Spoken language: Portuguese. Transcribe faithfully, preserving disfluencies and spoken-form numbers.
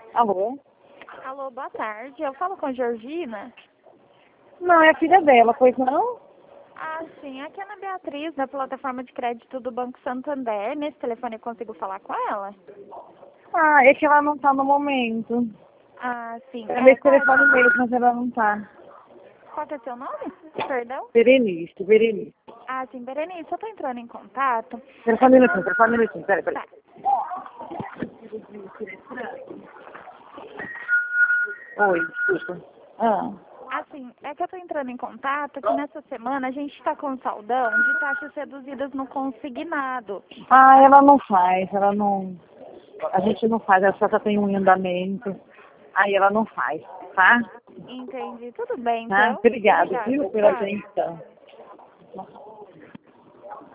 Alô? Alô, boa tarde. Eu falo com a Georgina. Não, é a filha dela, pois não? Ah, sim. Aqui é a Ana Beatriz, da plataforma de crédito do Banco Santander. Nesse telefone eu consigo falar com ela? Ah, é que ela não tá no momento. Ah, sim. É É, nesse qual, telefone mesmo, mas ela não tá. qual que é seu nome? Perdão? Berenice, Berenice. Ah, sim, Berenice, eu tô entrando em contato. Telefone É um que minutinho, nós... telefone um minutinho, peraí, peraí. Tá. Oi, desculpa. Ah. Assim, é que eu tô entrando em contato que nessa semana a gente tá com saldão de taxas reduzidas no consignado. Ah, ela não faz, ela não... A gente não faz, ela só tem um em andamento. Aí ela não faz, tá? Entendi. Tudo bem, Tá? então. Obrigada, Obrigada. viu, pela Tchau. atenção.